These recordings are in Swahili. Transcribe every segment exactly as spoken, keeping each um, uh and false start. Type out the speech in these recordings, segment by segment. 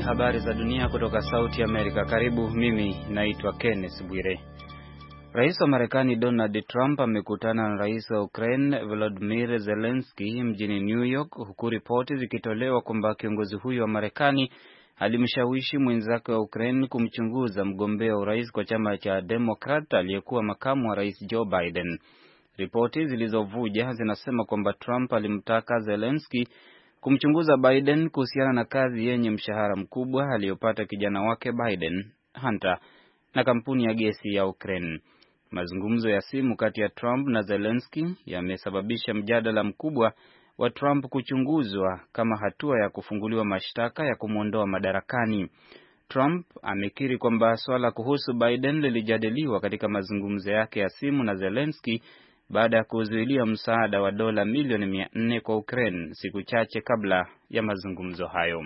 habari za dunia kutoka Sauti Amerika. Karibu, mimi naitwa Kenneth Bwire. Rais wa Marekani Donald Trump amekutana na Rais wa Ukraine Volodymyr Zelensky mjini New York, huku ripoti zikitolewa kwamba kiongozi huyo wa Marekani alimshawishi mwenzake wa Ukraine kumchunguza mgombea wa urais kwa chama cha Democrat aliyekuwa makamu wa Rais Joe Biden. Ripoti zilizovuja zinasema kwamba Trump alimtaka Zelensky kumchunguza Biden kuhusiana na kazi yenye mshahara mkubwa aliyopata kijana wake Biden, Hunter, na kampuni ya gesi ya Ukraine. Mazungumzo ya simu kati ya Trump na Zelensky yamesababisha mjadala mkubwa wa Trump kuchunguzwa kama hatua ya kufunguliwa mashtaka ya kumwondoa madarakani. Trump amekiri kwamba swala kuhusu Biden lilijadiliwa katika mazungumzo yake ya simu na Zelensky baada ya kuzuilia msaada wa dola milioni mia nne kwa Ukraine siku chache kabla ya mazungumzo hayo.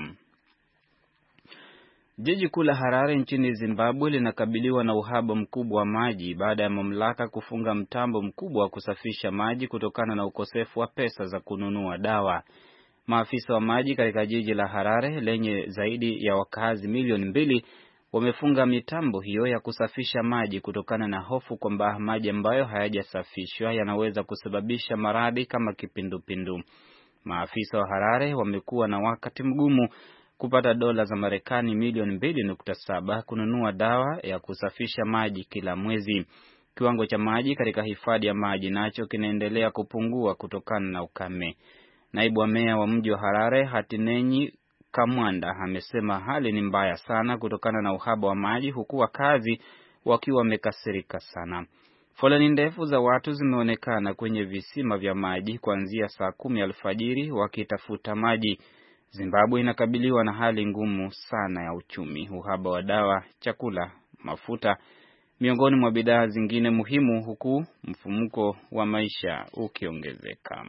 Jiji kuu la Harare nchini Zimbabwe linakabiliwa na uhaba mkubwa wa maji baada ya mamlaka kufunga mtambo mkubwa wa kusafisha maji kutokana na ukosefu wa pesa za kununua dawa. Maafisa wa maji katika jiji la Harare lenye zaidi ya wakazi milioni mbili wamefunga mitambo hiyo ya kusafisha maji kutokana na hofu kwamba maji ambayo hayajasafishwa yanaweza kusababisha maradhi kama kipindupindu. Maafisa wa Harare wamekuwa na wakati mgumu kupata dola za Marekani milioni mbili nukta saba kununua dawa ya kusafisha maji kila mwezi. Kiwango cha maji katika hifadhi ya maji nacho kinaendelea kupungua kutokana na ukame. Naibu wa meya wa mji wa Harare, Hatinenyi Kamwanda, amesema hali ni mbaya sana kutokana na uhaba wa maji, huku wakazi wakiwa wamekasirika sana. Foleni ndefu za watu zimeonekana kwenye visima vya maji kuanzia saa kumi alfajiri wakitafuta maji. Zimbabwe inakabiliwa na hali ngumu sana ya uchumi, uhaba wa dawa, chakula, mafuta, miongoni mwa bidhaa zingine muhimu, huku mfumuko wa maisha ukiongezeka.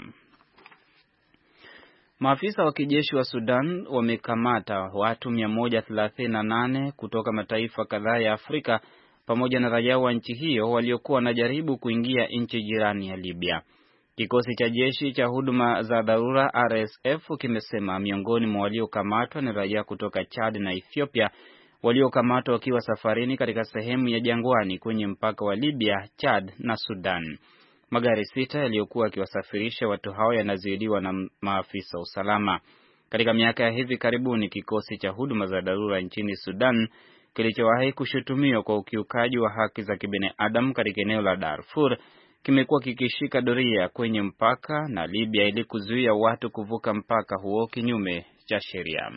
Maafisa wa kijeshi wa Sudan wamekamata watu mia moja thelathini na nane kutoka mataifa kadhaa ya Afrika pamoja na raia wa nchi hiyo waliokuwa wanajaribu kuingia nchi jirani ya Libya. Kikosi cha jeshi cha huduma za dharura R S F kimesema miongoni mwa waliokamatwa ni raia kutoka Chad na Ethiopia waliokamatwa wakiwa safarini katika sehemu ya jangwani kwenye mpaka wa Libya, Chad na Sudan. Magari sita yaliyokuwa yakiwasafirisha watu hao yanazuiliwa na maafisa usalama. Katika miaka ya hivi karibuni, kikosi cha huduma za dharura nchini Sudan kilichowahi kushutumiwa kwa ukiukaji wa haki za kibinadamu katika eneo la Darfur kimekuwa kikishika doria kwenye mpaka na Libya ili kuzuia watu kuvuka mpaka huo kinyume cha sheria.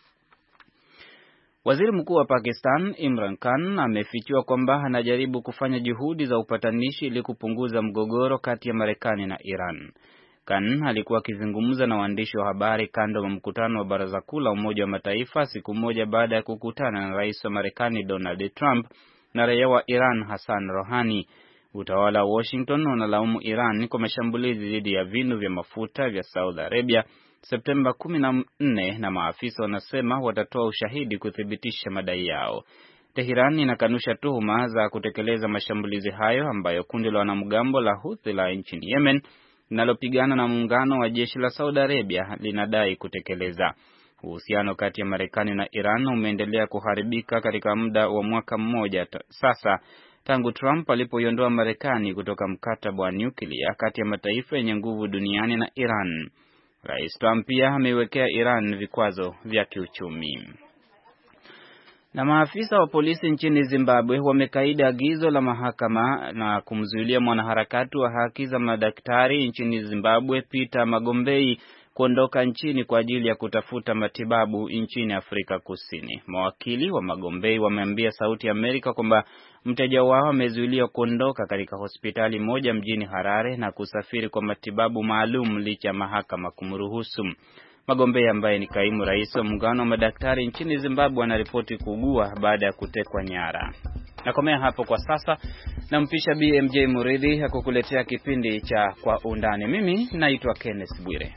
Waziri Mkuu wa Pakistan Imran Khan amefichua kwamba anajaribu kufanya juhudi za upatanishi ili kupunguza mgogoro kati ya Marekani na Iran. Khan alikuwa akizungumza na waandishi wa habari kando ya mkutano wa Baraza Kuu la Umoja wa Mataifa siku moja baada ya kukutana na Rais wa Marekani Donald Trump na raia wa Iran Hassan Rouhani. Utawala wa Washington unalaumu Iran kwa mashambulizi dhidi ya vinu vya mafuta vya Saudi Arabia Septemba kumi na nne na maafisa wanasema watatoa ushahidi kuthibitisha madai yao. Tehran inakanusha tuhuma za kutekeleza mashambulizi hayo ambayo kundi la wanamgambo la Houthi la nchini Yemen linalopigana na muungano wa jeshi la Saudi Arabia linadai kutekeleza. Uhusiano kati ya Marekani na Iran umeendelea kuharibika katika muda wa mwaka mmoja sasa tangu Trump alipoiondoa Marekani kutoka mkataba wa nyuklia kati ya mataifa yenye nguvu duniani na Iran. Rais Trump pia ameiwekea Iran vikwazo vya kiuchumi. Na maafisa wa polisi nchini Zimbabwe wamekaidi agizo la mahakama na kumzuilia mwanaharakati wa haki za madaktari nchini Zimbabwe Peter Magombei kuondoka nchini kwa ajili ya kutafuta matibabu nchini Afrika Kusini. Mawakili wa Magombei wameambia Sauti ya Amerika kwamba mteja wao amezuiliwa kuondoka katika hospitali moja mjini Harare na kusafiri kwa matibabu maalum licha ya mahakama kumruhusu. Magombei ambaye ni kaimu rais wa muungano wa madaktari nchini Zimbabwe anaripoti kuugua baada ya kutekwa nyara. Nakomea hapo kwa sasa, na mpisha B M J Muridhi akukuletea kipindi cha Kwa Undani. Mimi naitwa Kenneth Bwire.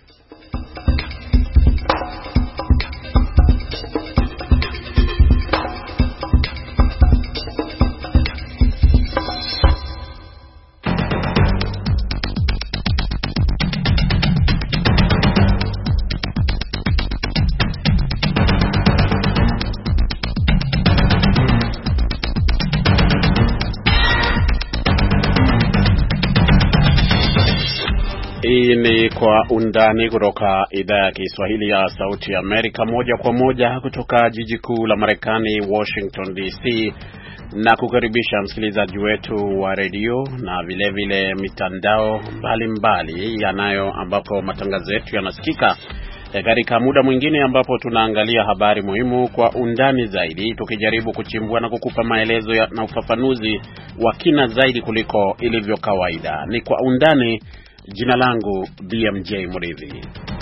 Hii ni Kwa Undani kutoka idhaa ya Kiswahili ya Sauti ya Amerika, moja kwa moja kutoka jiji kuu la Marekani, Washington D C, na kukaribisha msikilizaji wetu wa redio na vile vile mitandao mbalimbali yanayo ambapo matangazo yetu yanasikika katika muda mwingine ambapo tunaangalia habari muhimu kwa undani zaidi, tukijaribu kuchimbua na kukupa maelezo ya, na ufafanuzi wa kina zaidi kuliko ilivyo kawaida. Ni Kwa Undani. Jina langu B M J Murithi.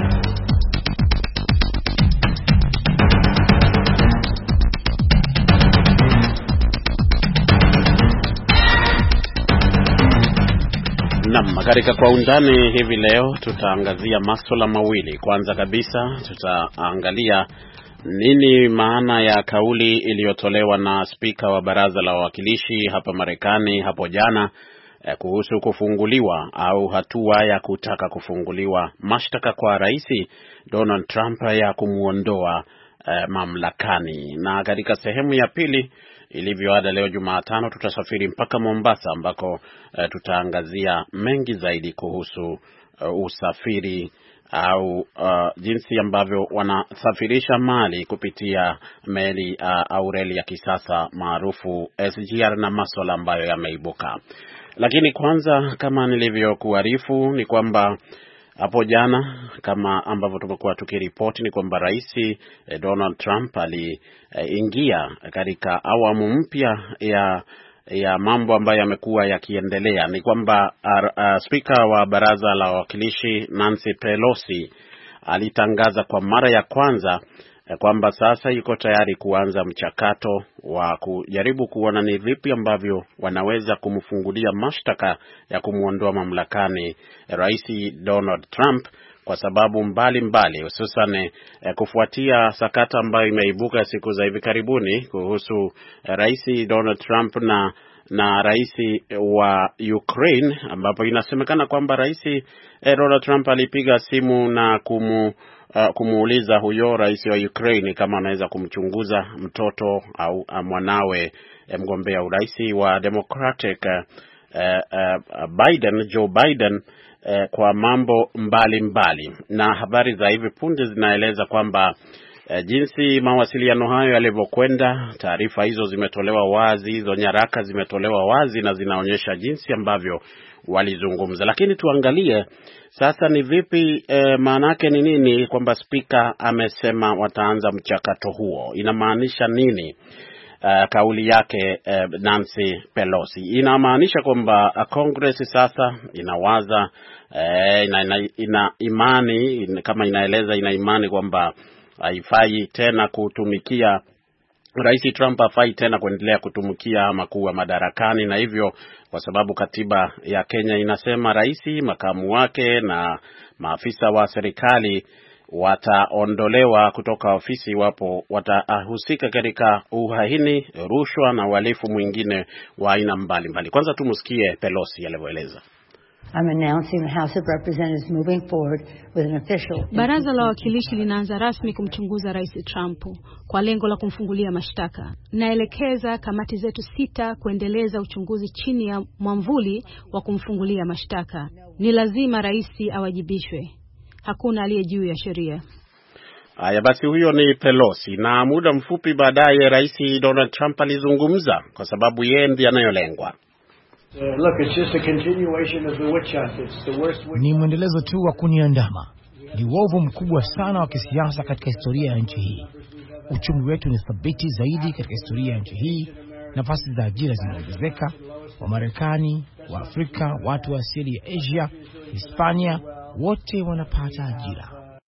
Naam, katika Kwa Undani hivi leo tutaangazia masuala mawili. Kwanza kabisa tutaangalia nini maana ya kauli iliyotolewa na spika wa Baraza la Wawakilishi hapa Marekani hapo jana kuhusu kufunguliwa au hatua ya kutaka kufunguliwa mashtaka kwa Rais Donald Trump ya kumuondoa eh, mamlakani. Na katika sehemu ya pili, ilivyoada, leo Jumatano tutasafiri mpaka Mombasa ambako eh, tutaangazia mengi zaidi kuhusu uh, usafiri au uh, jinsi ambavyo wanasafirisha mali kupitia meli uh, au reli ya kisasa maarufu S G R na masuala ambayo yameibuka. Lakini kwanza, kama nilivyokuarifu, ni kwamba hapo jana, kama ambavyo tumekuwa tukiripoti, ni kwamba Rais Donald Trump aliingia katika awamu mpya ya ya mambo ambayo yamekuwa yakiendelea. Ni kwamba uh, uh, Spika wa Baraza la Wawakilishi Nancy Pelosi alitangaza kwa mara ya kwanza kwamba sasa yuko tayari kuanza mchakato wa kujaribu kuona ni vipi ambavyo wanaweza kumfungulia mashtaka ya kumuondoa mamlakani Rais Donald Trump kwa sababu mbalimbali, hususan eh, kufuatia sakata ambayo imeibuka siku za hivi karibuni kuhusu eh, Rais Donald Trump na na rais wa Ukraine, ambapo inasemekana kwamba Rais eh, Donald Trump alipiga simu na kumu Uh, kumuuliza huyo rais wa Ukraine kama anaweza kumchunguza mtoto au uh, mwanawe eh, mgombea urais wa Democratic uh, uh, Biden, Joe Biden, uh, kwa mambo mbalimbali mbali. Na habari za hivi punde zinaeleza kwamba uh, jinsi mawasiliano hayo yalivyokwenda, taarifa hizo zimetolewa wazi, hizo nyaraka zimetolewa wazi na zinaonyesha jinsi ambavyo walizungumza. Lakini tuangalie sasa ni vipi, eh, maana yake ni nini kwamba spika amesema wataanza mchakato huo. Inamaanisha nini uh, kauli yake eh, Nancy Pelosi? Inamaanisha kwamba uh, Congress sasa inawaza eh, ina, ina, ina imani ina, kama inaeleza ina imani kwamba haifai tena kutumikia Rais Trump, hafai tena kuendelea kutumikia makuu wa madarakani, na hivyo kwa sababu katiba ya Kenya inasema rais, makamu wake na maafisa wa serikali wataondolewa kutoka ofisi wapo watahusika katika uhaini, rushwa na uhalifu mwingine wa aina mbalimbali. Kwanza tumsikie Pelosi alivyoeleza. I'm announcing the House of Representatives moving forward with an official. Baraza la Wawakilishi linaanza rasmi kumchunguza Rais Trump kwa lengo la kumfungulia mashtaka. Naelekeza kamati zetu sita kuendeleza uchunguzi chini ya mwamvuli wa kumfungulia mashtaka. Ni lazima rais awajibishwe. Hakuna aliye juu ya sheria. Haya basi, huyo ni Pelosi, na muda mfupi baadaye Rais Donald Trump alizungumza kwa sababu yeye ndiye anayolengwa. Uh, look, it's just a continuation of the witch hunt. It's the worst witch... Ni mwendelezo tu wa kuniandama. Ni uovu mkubwa sana wa kisiasa katika historia ya nchi hii. Uchumi wetu ni thabiti zaidi katika historia ya nchi hii. Nafasi za ajira zimeongezeka. Wa Marekani, wa Afrika, watu wa asili ya Asia, Hispania, wote wanapata ajira.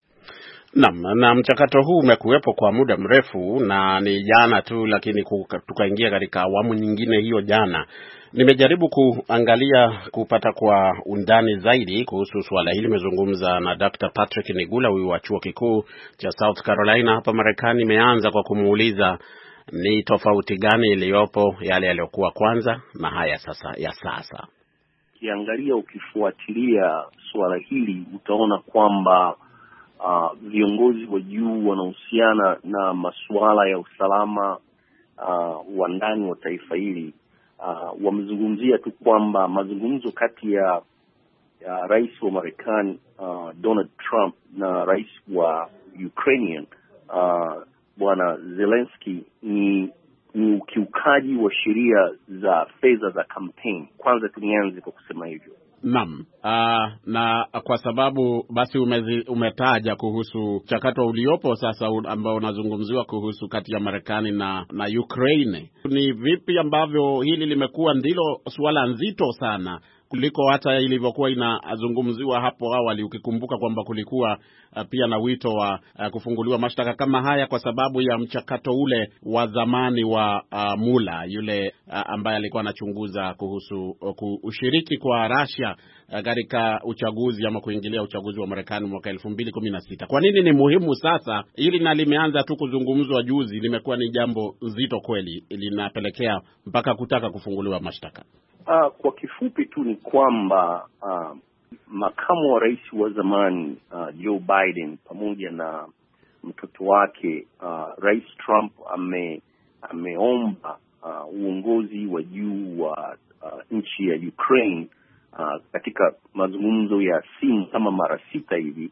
Naam, na mchakato huu umekuwepo kwa muda mrefu na ni jana tu, lakini tukaingia katika awamu nyingine hiyo jana. Nimejaribu kuangalia kupata kwa undani zaidi kuhusu swala hili. Nimezungumza na Doctor Patrick Nigula, huyu wa chuo kikuu cha South Carolina hapa Marekani. Nimeanza kwa kumuuliza ni tofauti gani iliyopo yale yaliyokuwa kwanza na haya sasa ya sasa. Kiangalia, ukifuatilia swala hili utaona kwamba uh, viongozi wa juu wanahusiana na masuala ya usalama uh, wa ndani wa taifa hili. Uh, wamezungumzia tu kwamba mazungumzo kati ya ya rais wa Marekani uh, Donald Trump na rais wa Ukrainian uh, bwana Zelensky ni ni ukiukaji wa sheria za fedha za campaign. Kwanza tunianze kwa kusema hivyo. Naam. Uh, na kwa sababu basi umezi, umetaja kuhusu mchakato uliopo sasa ambao unazungumziwa kuhusu kati ya Marekani na na Ukraine. Ni vipi ambavyo hili limekuwa ndilo suala nzito sana kuliko hata ilivyokuwa inazungumziwa hapo awali, ukikumbuka kwamba kulikuwa uh, pia na wito wa uh, kufunguliwa mashtaka kama haya kwa sababu ya mchakato ule wa zamani wa uh, Mueller yule uh, ambaye alikuwa anachunguza kuhusu uh, ushiriki kwa Russia katika uh, uchaguzi ama kuingilia uchaguzi wa Marekani mwaka elfu mbili kumi na sita. Kwa nini ni muhimu sasa hili, na limeanza tu kuzungumzwa juzi, limekuwa ni jambo zito kweli, linapelekea mpaka kutaka kufunguliwa mashtaka? Uh, kwa kifupi tu ni kwamba uh, makamu wa rais wa zamani uh, Joe Biden pamoja na mtoto wake uh, Rais Trump ame ameomba uh, uongozi wa juu wa uh, nchi ya Ukraine uh, katika mazungumzo ya simu kama mara sita hivi,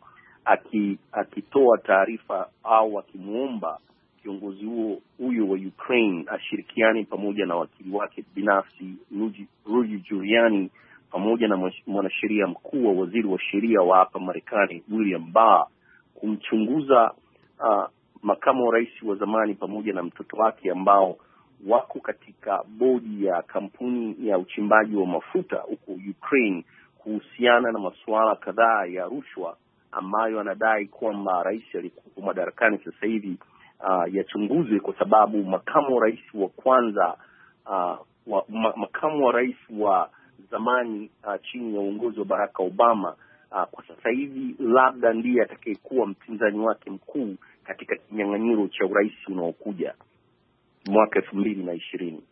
akitoa taarifa au akimuomba kiongozi huo huyo wa Ukraine ashirikiane pamoja na wakili wake binafsi Rudy Giuliani pamoja na mwanasheria mkuu wa waziri wa sheria wa hapa Marekani William Barr kumchunguza uh, makamu wa rais wa zamani pamoja na mtoto wake ambao wako katika bodi ya kampuni ya uchimbaji wa mafuta huko Ukraine kuhusiana na masuala kadhaa ya rushwa ambayo anadai kwamba rais aliyekuwa madarakani sasa hivi Uh, yachunguzwe kwa sababu makamu wa rais wa kwanza uh, wa, ma, makamu wa rais wa zamani uh, chini ya uongozi wa Barack Obama uh, kwa sasa hivi labda ndiye atakayekuwa mpinzani wake mkuu katika kinyang'anyiro cha urais unaokuja mwaka elfu mbili na ishirini.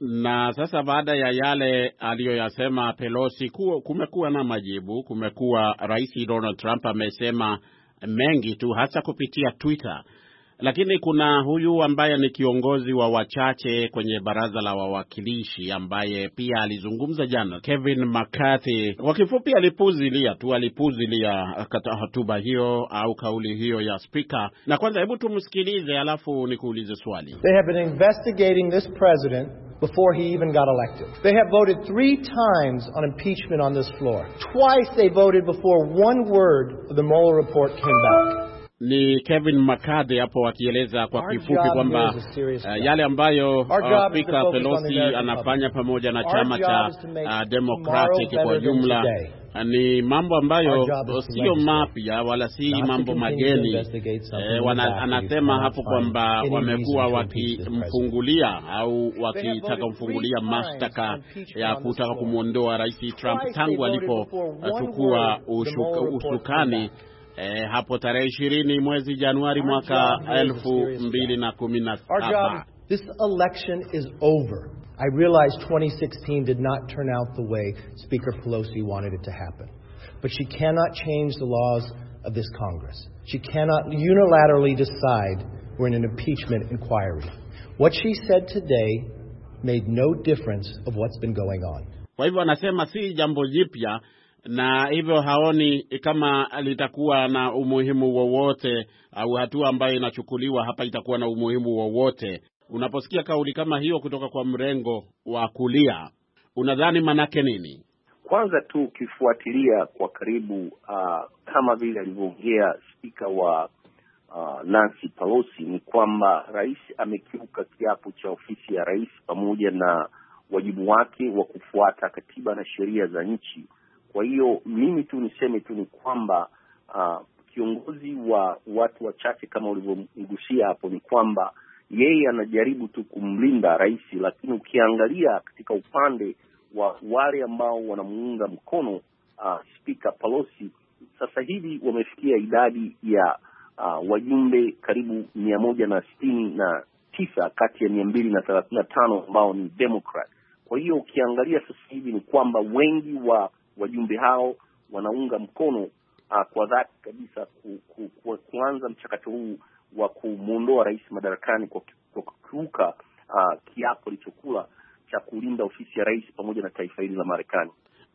Na sasa baada ya yale aliyoyasema Pelosi, kumekuwa na majibu. Kumekuwa Rais Donald Trump amesema mengi tu hasa kupitia Twitter. Lakini kuna huyu ambaye ni kiongozi wa wachache kwenye baraza la wawakilishi ambaye pia alizungumza jana, Kevin McCarthy. Kwa kifupi alipuzilia tu, alipuzilia hotuba hiyo au kauli hiyo ya speaker. Na kwanza hebu tumsikilize alafu nikuulize swali. They have been investigating this president before he even got elected. They have voted three times on impeachment on this floor. Twice they voted before one word of the Mueller report came back. Ni Kevin McCarthy hapo akieleza kwa kifupi kwamba uh, yale ambayo uh, Speaker Pelosi anafanya pamoja na chama cha uh, Democratic kwa jumla uh, ni mambo ambayo sio mapya wala si mambo mageni. Eh, wana, anasema hapo kwamba wamekuwa wakimfungulia au wakitaka kumfungulia mashtaka ya kutaka kumuondoa Rais Trump tangu alipochukua uh, usukani Eh, hapo tarehe ishirini mwezi Januari mwaka elfu mbili na kumi na saba. This election is over. I realize twenty sixteen did not turn out the way Speaker Pelosi wanted it to happen. But she cannot change the laws of this Congress. She cannot unilaterally decide we're in an impeachment inquiry. What she said today made no difference of what's been going on. Kwa hivyo anasema si jambo jipya, na hivyo haoni kama litakuwa na umuhimu wowote au hatua ambayo inachukuliwa hapa itakuwa na umuhimu wowote. Unaposikia kauli kama hiyo kutoka kwa mrengo wa kulia, unadhani manake nini? Kwanza tu ukifuatilia kwa karibu uh, kama vile alivyoongea spika wa uh, Nancy Pelosi, ni kwamba rais amekiuka kiapo cha ofisi ya rais pamoja na wajibu wake wa kufuata katiba na sheria za nchi. Kwa hiyo mimi tu niseme tu ni kwamba uh, kiongozi wa watu wachache kama ulivyomgusia hapo ni kwamba yeye anajaribu tu kumlinda rais, lakini ukiangalia katika upande wa wale ambao wanamuunga mkono uh, Speaker Pelosi sasa hivi wamefikia idadi ya uh, wajumbe karibu mia moja na sitini na tisa kati ya mia mbili na thelathini na tano ambao ni Democrat. Kwa hiyo ukiangalia sasa hivi ni kwamba wengi wa wajumbe hao wanaunga mkono uh, kwa dhati kabisa ku, ku, ku, kuanza mchakato huu wa kumuondoa rais madarakani kwa, kwa kukiuka uh, kiapo alichokula cha kulinda ofisi ya rais pamoja na taifa hili la Marekani.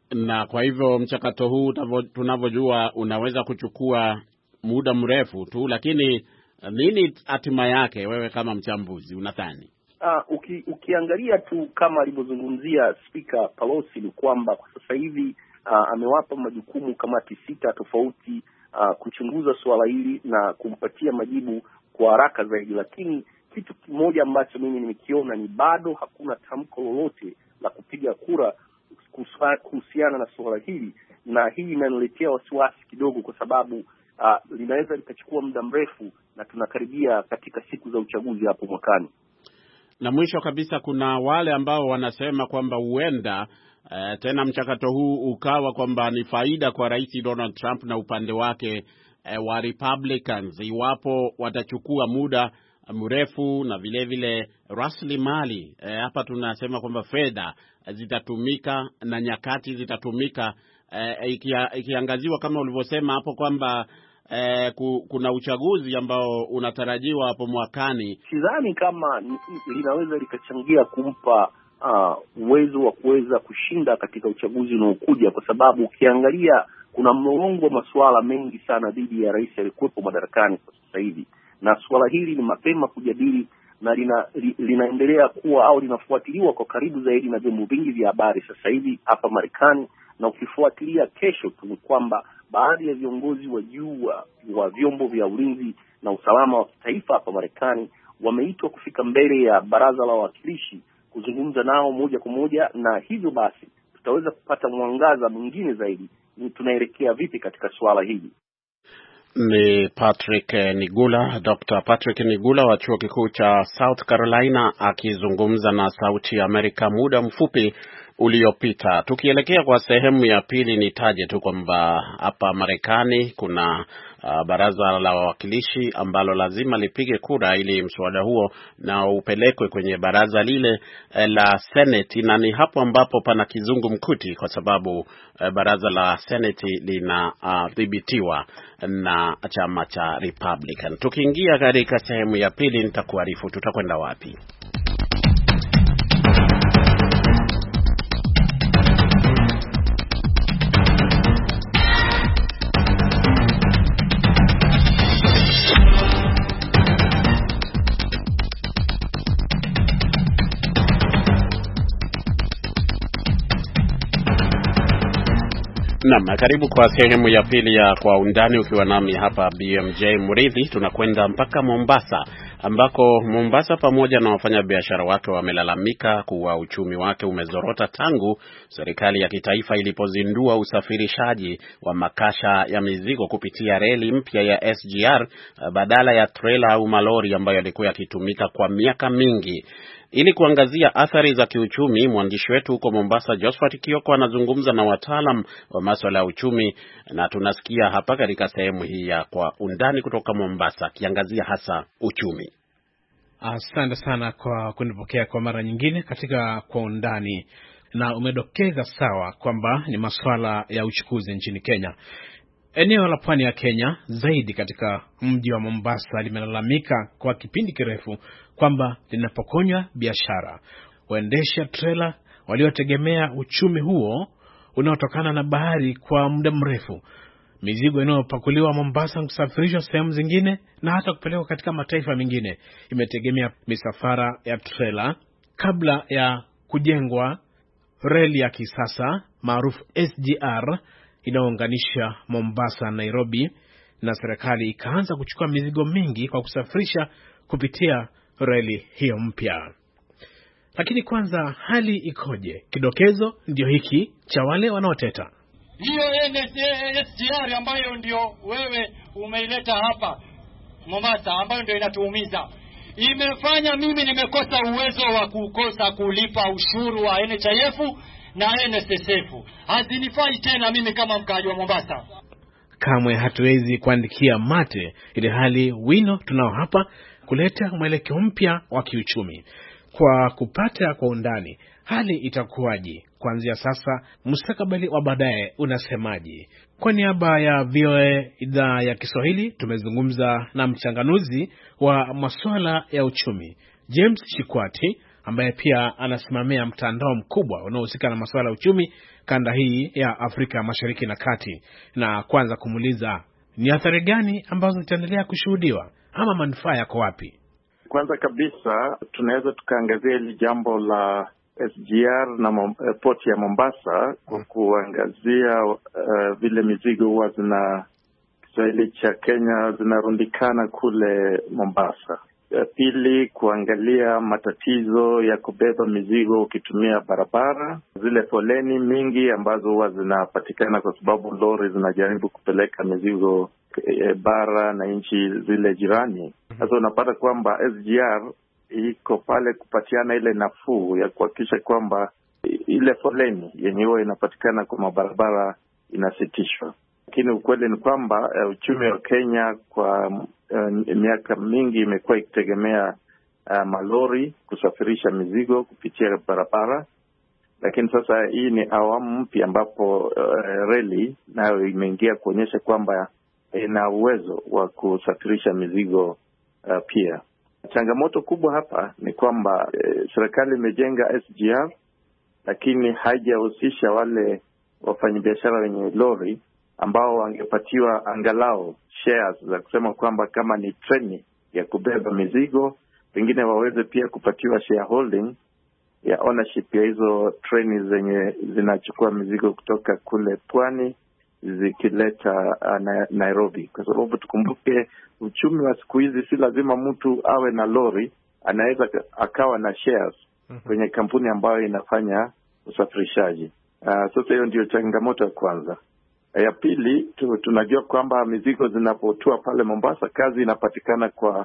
Na kwa hivyo mchakato huu tunavyojua unaweza kuchukua muda mrefu tu, lakini nini hatima yake wewe kama mchambuzi unadhani? Uh, uki, ukiangalia tu kama alivyozungumzia Speaker Pelosi ni kwamba kwa sasa hivi uh, amewapa majukumu kamati sita tofauti uh, kuchunguza suala hili na kumpatia majibu kwa haraka zaidi, lakini kitu kimoja ambacho mimi nimekiona ni bado hakuna tamko lolote la kupiga kura kuhusiana na suala hili, na hii inaniletea wasiwasi kidogo kwa sababu uh, linaweza likachukua muda mrefu na tunakaribia katika siku za uchaguzi hapo mwakani. Na mwisho kabisa, kuna wale ambao wanasema kwamba huenda uh, tena mchakato huu ukawa kwamba ni faida kwa Rais Donald Trump na upande wake uh, wa Republicans iwapo watachukua muda mrefu na vile vile rasilimali e, hapa tunasema kwamba fedha zitatumika na nyakati zitatumika e, ikia, ikiangaziwa kama ulivyosema hapo kwamba e, ku, kuna uchaguzi ambao unatarajiwa hapo mwakani. Sidhani kama linaweza likachangia kumpa uh, uwezo wa kuweza kushinda katika uchaguzi unaokuja, kwa sababu ukiangalia kuna mlolongo wa masuala mengi sana dhidi ya rais aliyekuwepo madarakani kwa sasa hivi, na suala hili ni mapema kujadili na lina, li, linaendelea kuwa au linafuatiliwa kwa karibu zaidi na vyombo vingi vya habari sasa hivi hapa Marekani. Na ukifuatilia kesho tu ni kwamba baadhi ya viongozi wa juu wa, wa vyombo vya ulinzi na usalama wa kitaifa hapa Marekani wameitwa kufika mbele ya baraza la wawakilishi kuzungumza nao moja kwa moja, na hivyo basi tutaweza kupata mwangaza mwingine zaidi ni tunaelekea vipi katika suala hili. Ni Patrick Nigula, Doctor Patrick Nigula wa chuo kikuu cha South Carolina akizungumza na Sauti ya Amerika muda mfupi uliopita. Tukielekea kwa sehemu ya pili, nitaje tu kwamba hapa Marekani kuna uh, baraza la wawakilishi ambalo lazima lipige kura ili mswada huo na upelekwe kwenye baraza lile uh, la Senate, na ni hapo ambapo pana kizungumkuti kwa sababu uh, baraza la Senate linadhibitiwa uh, na chama cha Republican. Tukiingia katika sehemu ya pili nitakuarifu tutakwenda wapi. Naam, karibu kwa sehemu ya pili ya Kwa Undani ukiwa nami hapa B M J Murithi. Tunakwenda mpaka Mombasa ambako Mombasa pamoja na wafanyabiashara wake wamelalamika kuwa uchumi wake umezorota tangu serikali ya kitaifa ilipozindua usafirishaji wa makasha ya mizigo kupitia reli mpya ya S G R badala ya trailer au malori ambayo yalikuwa yakitumika kwa miaka mingi. Ili kuangazia athari za kiuchumi, mwandishi wetu huko Mombasa Josephat Kioko anazungumza na wataalam wa masuala ya uchumi, na tunasikia hapa katika sehemu hii ya Kwa Undani kutoka Mombasa kiangazia hasa uchumi. Asante sana kwa kunipokea kwa mara nyingine katika Kwa Undani, na umedokeza sawa kwamba ni masuala ya uchukuzi nchini Kenya. Eneo la pwani ya Kenya zaidi katika mji wa Mombasa limelalamika kwa kipindi kirefu kwamba linapokonywa biashara. Waendesha trailer waliotegemea uchumi huo unaotokana na bahari kwa muda mrefu, mizigo inayopakuliwa Mombasa kusafirishwa sehemu zingine na hata kupelekwa katika mataifa mengine imetegemea misafara ya trailer kabla ya kujengwa reli ya kisasa maarufu S G R inayounganisha Mombasa na Nairobi, na serikali ikaanza kuchukua mizigo mingi kwa kusafirisha kupitia reli hiyo mpya. Lakini kwanza hali ikoje? Kidokezo ndio hiki cha wale wanaoteta. Hiyo S G R ambayo ndio wewe umeileta hapa Mombasa, ambayo ndio inatuumiza, imefanya mimi nimekosa uwezo wa kukosa kulipa ushuru wa N H I F na N S S F. Hazinifai tena mimi kama mkaaji wa Mombasa. Kamwe hatuwezi kuandikia mate ile hali wino tunao hapa kuleta mwelekeo mpya wa kiuchumi. Kwa kupata kwa undani hali itakuwaje kuanzia sasa, mustakabali wa baadaye unasemaje? Kwa niaba ya V O A idhaa ya Kiswahili tumezungumza na mchanganuzi wa masuala ya uchumi James Shikwati, ambaye pia anasimamia mtandao mkubwa unaohusika na masuala ya uchumi kanda hii ya Afrika Mashariki na Kati, na kwanza kumuuliza ni athari gani ambazo zitaendelea kushuhudiwa ama manufaa yako wapi? Kwanza kabisa tunaweza tukaangazia hili jambo la S G R na port ya Mombasa kwa kuangazia uh, vile mizigo huwa zina Kiswahili cha Kenya zinarundikana kule Mombasa. Pili, kuangalia matatizo ya kubeba mizigo ukitumia barabara, zile foleni mingi ambazo huwa zinapatikana kwa sababu lori zinajaribu kupeleka mizigo e, bara na nchi zile jirani. Sasa unapata kwamba S G R iko pale kupatiana ile nafuu ya kuhakikisha kwamba ile foleni yenye huwa inapatikana kwa mabarabara inasitishwa. Lakini ukweli ni kwamba uh, uchumi wa Kenya kwa uh, miaka mingi imekuwa ikitegemea uh, malori kusafirisha mizigo kupitia barabara. Lakini sasa hii ni awamu mpya ambapo uh, reli nayo imeingia kuonyesha kwamba ina uwezo wa kusafirisha mizigo uh, pia. Changamoto kubwa hapa ni kwamba uh, serikali imejenga S G R lakini haijahusisha wale wafanyabiashara wenye lori ambao wangepatiwa angalau shares za kusema kwamba kama ni treni ya kubeba mizigo, pengine waweze pia kupatiwa shareholding ya ownership ya hizo treni zenye zinachukua mizigo kutoka kule pwani zikileta uh, na, Nairobi. Kwa sababu tukumbuke uchumi wa siku hizi si lazima mtu awe na lori, anaweza akawa na shares kwenye kampuni ambayo inafanya usafirishaji. Uh, sasa hiyo ndio changamoto ya kwanza. Ya pili, tu, tunajua kwamba mizigo zinapotua pale Mombasa, kazi inapatikana kwa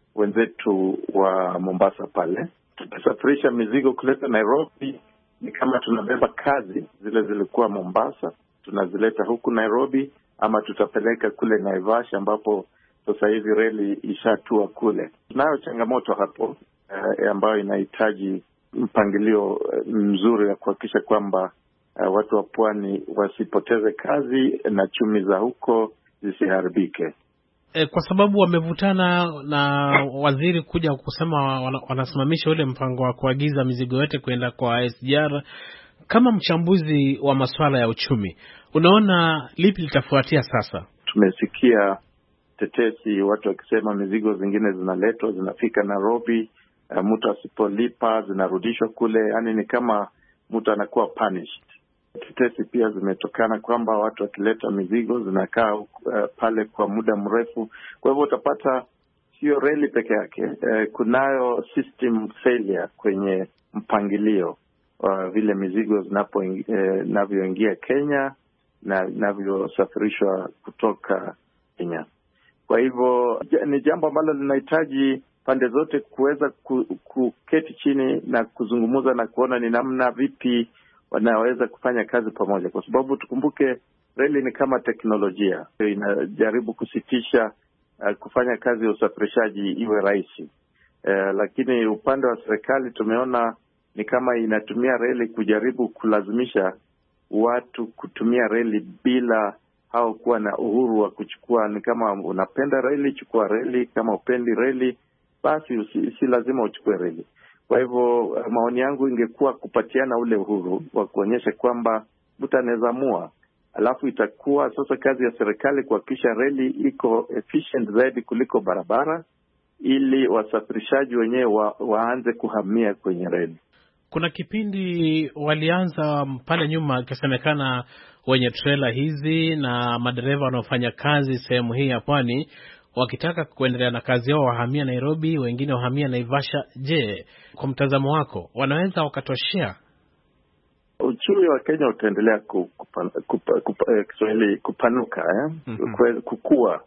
wenzetu wa Mombasa pale. Tukisafirisha mizigo kuleta Nairobi, ni kama tunabeba kazi zile zilikuwa Mombasa, tunazileta huku Nairobi, ama tutapeleka kule Naivasha ambapo sasa hivi reli ishatua kule. Tunayo changamoto hapo eh, ambayo inahitaji mpangilio mzuri ya kuhakikisha kwamba Uh, watu wa pwani wasipoteze kazi na chumi za huko zisiharibike. E, kwa sababu wamevutana na waziri kuja kusema wana, wanasimamisha ule mpango wa kuagiza mizigo yote kwenda kwa S G R. Kama mchambuzi wa masuala ya uchumi, unaona lipi litafuatia sasa? Tumesikia tetesi watu wakisema mizigo zingine zinaletwa zinafika Nairobi, uh, mtu asipolipa zinarudishwa kule, yani ni kama mtu anakuwa punished. Tetesi pia zimetokana kwamba watu wakileta mizigo zinakaa uh, pale kwa muda mrefu. Kwa hivyo utapata sio reli peke yake, uh, kunayo system failure kwenye mpangilio wa uh, vile mizigo zinapo inavyoingia uh, Kenya na inavyosafirishwa kutoka Kenya. Kwa hivyo ni jambo ambalo linahitaji pande zote kuweza kuketi chini na kuzungumza na kuona ni namna vipi wanaweza kufanya kazi pamoja, kwa sababu tukumbuke reli ni kama teknolojia, inajaribu kusitisha uh, kufanya kazi ya usafirishaji iwe rahisi. Uh, lakini upande wa serikali tumeona ni kama inatumia reli kujaribu kulazimisha watu kutumia reli bila hao kuwa na uhuru wa kuchukua. Ni kama unapenda reli, chukua reli, kama upendi reli basi si, si lazima uchukue reli. Kwa hivyo maoni yangu ingekuwa kupatiana ule uhuru wa kuonyesha kwamba mtu anaweza amua, alafu itakuwa sasa kazi ya serikali kuhakikisha reli iko efficient zaidi kuliko barabara, ili wasafirishaji wenyewe wa, waanze kuhamia kwenye reli. Kuna kipindi walianza pale nyuma ikisemekana wenye trailer hizi na madereva wanaofanya kazi sehemu hii ya pwani wakitaka kuendelea na kazi yao wahamia Nairobi, wengine wahamia Naivasha. Je, kwa mtazamo wako wanaweza wakatoshea? Uchumi wa Kenya utaendelea kupa, kupa, kupa, Kiswahili kupanuka eh? mm-hmm. kukua.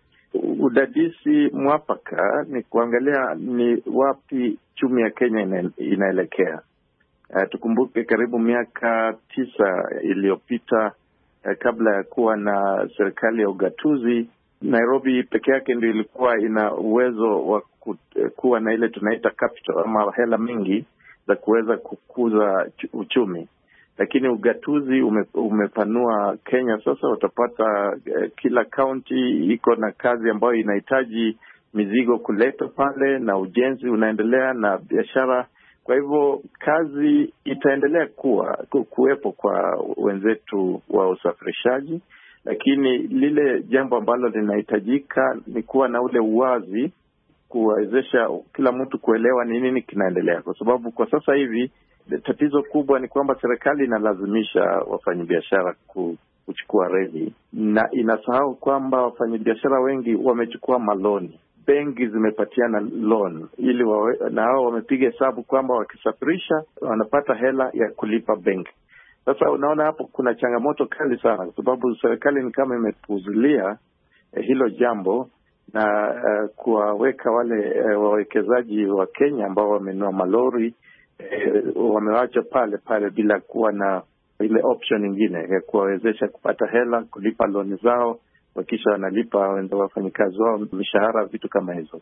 Udadisi mwafaka ni kuangalia ni wapi chumi ya Kenya ina, inaelekea. Uh, tukumbuke karibu miaka tisa iliyopita, uh, kabla ya kuwa na serikali ya ugatuzi, Nairobi peke yake ndio ilikuwa ina uwezo wa ku, kuwa na ile tunaita capital ama hela mingi za kuweza kukuza uchumi. Lakini ugatuzi ume, umepanua Kenya. Sasa utapata uh, kila county iko na kazi ambayo inahitaji mizigo kuletwa pale, na ujenzi unaendelea na biashara. Kwa hivyo kazi itaendelea kuwa kuwepo kwa wenzetu wa usafirishaji, lakini lile jambo ambalo linahitajika ni kuwa na ule uwazi, kuwezesha kila mtu kuelewa ni nini kinaendelea, kwa sababu kwa sasa hivi tatizo kubwa ni kwamba serikali inalazimisha wafanyabiashara kuchukua reli na inasahau kwamba wafanyabiashara wengi wamechukua maloni. Benki zimepatiana loan ili wawe, na hao wamepiga hesabu kwamba wakisafirisha wanapata hela ya kulipa benki. Sasa unaona hapo kuna changamoto kali sana, kwa sababu serikali ni kama imepuuzilia eh, hilo jambo na uh, kuwaweka wale uh, wawekezaji wa Kenya ambao wamenunua malori eh, wamewacha pale pale bila kuwa na ile option nyingine ya kuwawezesha kupata hela, kulipa loan zao, wakisha wanalipa wafanyikazi wao mishahara, vitu kama hizo.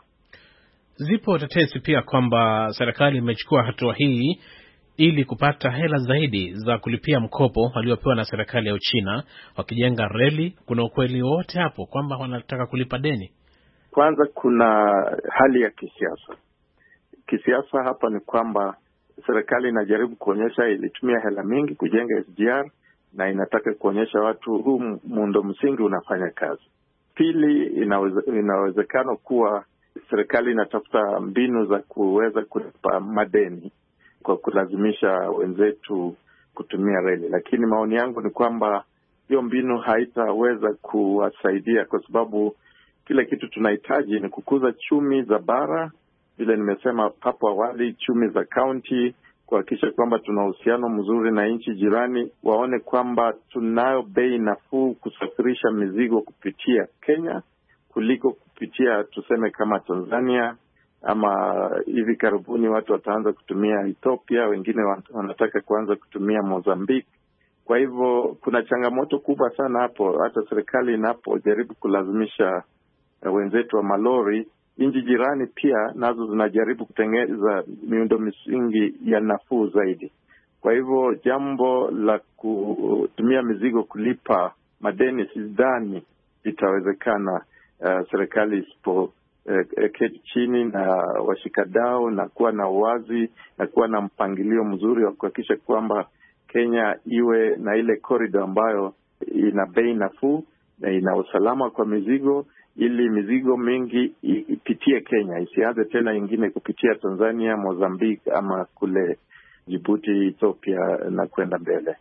Zipo tetesi pia kwamba serikali imechukua hatua hii ili kupata hela zaidi za kulipia mkopo waliopewa na serikali ya Uchina wakijenga reli. Kuna ukweli wote hapo kwamba wanataka kulipa deni? Kwanza kuna hali ya kisiasa. Kisiasa hapa ni kwamba serikali inajaribu kuonyesha ilitumia hela mingi kujenga S G R na inataka kuonyesha watu huu muundo msingi unafanya kazi. Pili, inaweze, inawezekano kuwa serikali inatafuta mbinu za kuweza kulipa madeni kwa kulazimisha wenzetu kutumia reli, lakini maoni yangu ni kwamba hiyo mbinu haitaweza kuwasaidia, kwa sababu kile kitu tunahitaji ni kukuza chumi za bara, vile nimesema hapo awali, chumi za county, kuhakikisha kwamba tuna uhusiano mzuri na nchi jirani, waone kwamba tunayo bei nafuu kusafirisha mizigo kupitia Kenya kuliko kupitia tuseme kama Tanzania, ama hivi karibuni watu wataanza kutumia Ethiopia, wengine wanataka kuanza kutumia Mozambique. Kwa hivyo kuna changamoto kubwa sana hapo, hata serikali inapojaribu kulazimisha wenzetu wa malori. Nchi jirani pia nazo zinajaribu kutengeneza miundo misingi ya nafuu zaidi. Kwa hivyo jambo la kutumia mizigo kulipa madeni sidhani litawezekana, uh, serikali isipo uh, keti chini na washikadau na kuwa na uwazi na kuwa na mpangilio mzuri wa kuhakikisha kwamba Kenya iwe na ile corridor ambayo ina bei nafuu na ina usalama kwa mizigo, ili mizigo mingi ipitie Kenya, isianze tena ingine kupitia Tanzania, Mozambique ama kule Djibouti, Ethiopia na kwenda mbele.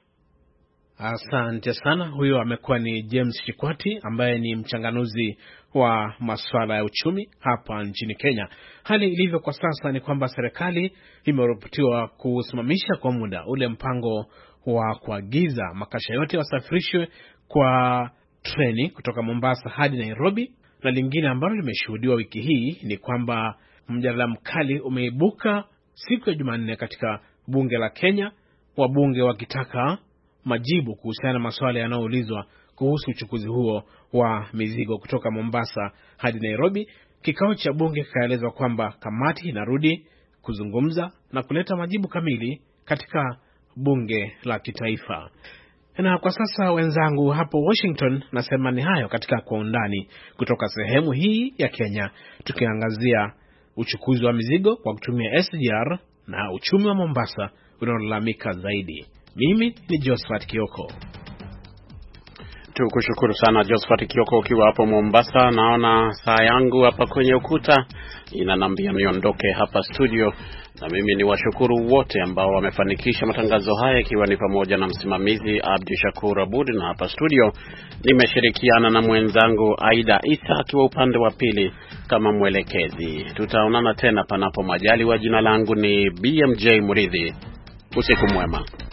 Asante sana. Huyo amekuwa ni James Shikwati ambaye ni mchanganuzi wa masuala ya uchumi hapa nchini Kenya. Hali ilivyo kwa sasa ni kwamba serikali imeripotiwa kusimamisha kwa muda ule mpango wa kuagiza makasha yote wasafirishwe kwa treni kutoka Mombasa hadi Nairobi. Na lingine ambalo limeshuhudiwa wiki hii ni kwamba mjadala mkali umeibuka siku ya Jumanne katika bunge la Kenya, wabunge wakitaka majibu kuhusiana na masuala yanayoulizwa kuhusu uchukuzi huo wa mizigo kutoka Mombasa hadi Nairobi. Kikao cha bunge kikaelezwa kwamba kamati inarudi kuzungumza na kuleta majibu kamili katika bunge la kitaifa. Na kwa sasa wenzangu hapo Washington, nasema ni hayo katika kwa undani kutoka sehemu hii ya Kenya, tukiangazia uchukuzi wa mizigo kwa kutumia S G R na uchumi wa Mombasa unaolalamika zaidi. Mimi ni Josephat Kioko. Tukushukuru sana Josephat Kioko ukiwa hapo Mombasa. Naona saa yangu hapa kwenye ukuta inanambia niondoke hapa studio, na mimi ni washukuru wote ambao wamefanikisha matangazo haya, ikiwa ni pamoja na msimamizi Abdi Shakur Abud, na hapa studio nimeshirikiana na mwenzangu Aida Isa akiwa upande wa pili kama mwelekezi. Tutaonana tena panapo majaliwa. Jina langu ni B M J Muridhi. Usiku mwema.